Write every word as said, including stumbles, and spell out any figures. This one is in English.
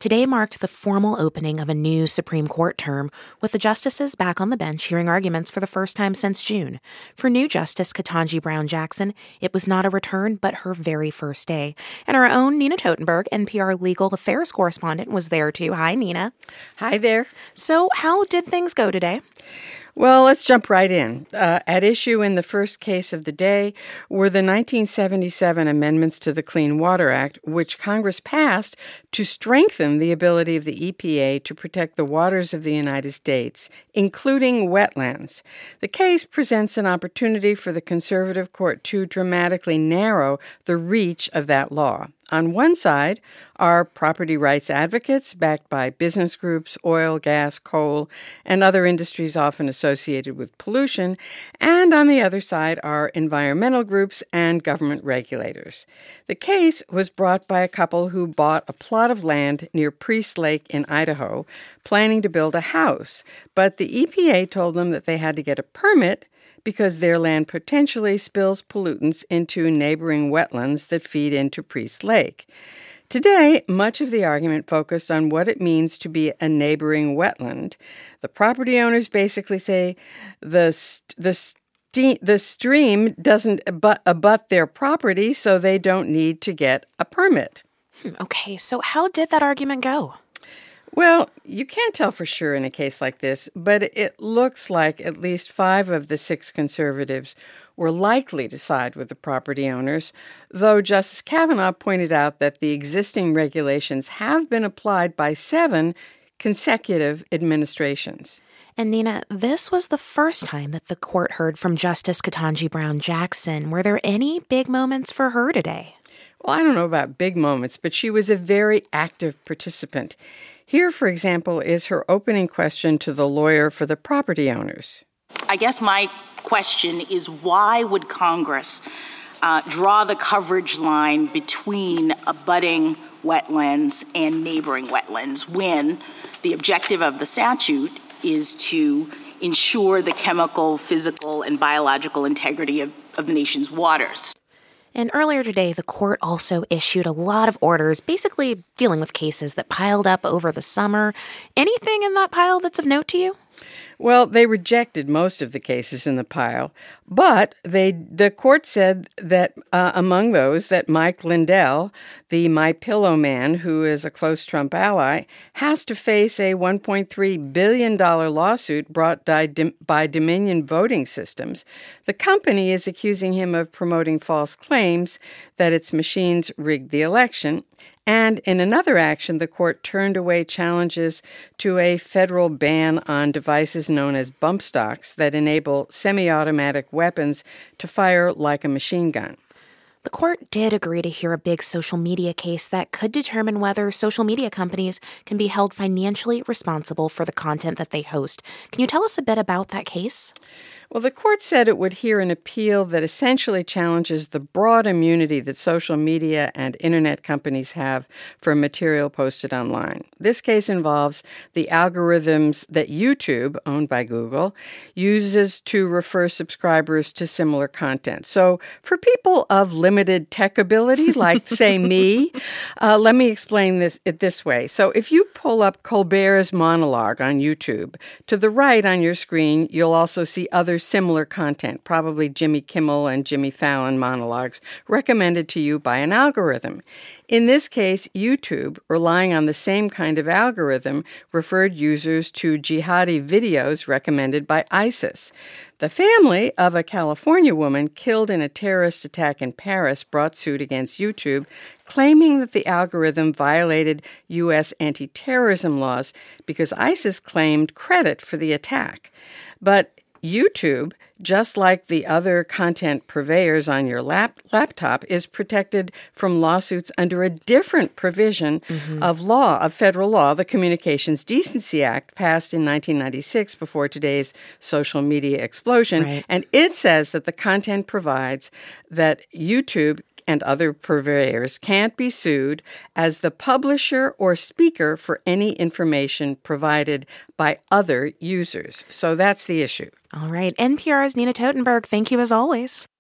Today marked the formal opening of a new Supreme Court term, with the justices back on the bench hearing arguments for the first time since June. For new Justice Ketanji Brown Jackson, it was not a return, but her very first day. And our own Nina Totenberg, N P R legal affairs correspondent, was there too. Hi, Nina. Hi there. So how did things go today? Well, let's jump right in. Uh, at issue in the first case of the day were the nineteen seventy-seven amendments to the Clean Water Act, which Congress passed to strengthen the ability of the E P A to protect the waters of the United States, including wetlands. The case presents an opportunity for the conservative court to dramatically narrow the reach of that law. On one side are property rights advocates backed by business groups, oil, gas, coal, and other industries often associated with pollution, and on the other side are environmental groups and government regulators. The case was brought by a couple who bought a plot of land near Priest Lake in Idaho, planning to build a house, but the E P A told them that they had to get a permit because their land potentially spills pollutants into neighboring wetlands that feed into Priest Lake. Today, much of the argument focused on what it means to be a neighboring wetland. The property owners basically say the st- the st- the stream doesn't abut, abut their property, so they don't need to get a permit. Okay, so how did that argument go? Well, you can't tell for sure in a case like this, but it looks like at least five of the six conservatives were likely to side with the property owners, though Justice Kavanaugh pointed out that the existing regulations have been applied by seven consecutive administrations. And Nina, this was the first time that the court heard from Justice Ketanji Brown Jackson. Were there any big moments for her today? Well, I don't know about big moments, but she was a very active participant. Here, for example, is her opening question to the lawyer for the property owners. I guess my question is, why would Congress uh, draw the coverage line between abutting wetlands and neighboring wetlands when the objective of the statute is to ensure the chemical, physical, and biological integrity of, of the nation's waters? And earlier today, the court also issued a lot of orders, basically dealing with cases that piled up over the summer. Anything in that pile that's of note to you? Well, they rejected most of the cases in the pile, but they the court said that uh, among those that Mike Lindell, the My Pillow man, who is a close Trump ally, has to face a one point three billion dollars lawsuit brought by, by Dominion Voting Systems. The company is accusing him of promoting false claims that its machines rigged the election. And in another action, the court turned away challenges to a federal ban on devices known as bump stocks that enable semi-automatic weapons to fire like a machine gun. The court did agree to hear a big social media case that could determine whether social media companies can be held financially responsible for the content that they host. Can you tell us a bit about that case? Well, the court said it would hear an appeal that essentially challenges the broad immunity that social media and internet companies have for material posted online. This case involves the algorithms that YouTube, owned by Google, uses to refer subscribers to similar content. So for people of limited tech ability, like, say, me, uh, let me explain this it this way. So if you pull up Colbert's monologue on YouTube, to the right on your screen, you'll also see other similar content, probably Jimmy Kimmel and Jimmy Fallon monologues, recommended to you by an algorithm. In this case, YouTube, relying on the same kind of algorithm, referred users to jihadi videos recommended by ISIS. The family of a California woman killed in a terrorist attack in Paris brought suit against YouTube, claiming that the algorithm violated U S anti-terrorism laws because ISIS claimed credit for the attack. But YouTube, just like the other content purveyors on your lap- laptop, is protected from lawsuits under a different provision mm-hmm. of law, of federal law, the Communications Decency Act, passed in nineteen ninety-six before today's social media explosion. Right. And it says that the content provides that YouTube and other purveyors can't be sued as the publisher or speaker for any information provided by other users. So that's the issue. All right. N P R's Nina Totenberg, thank you as always.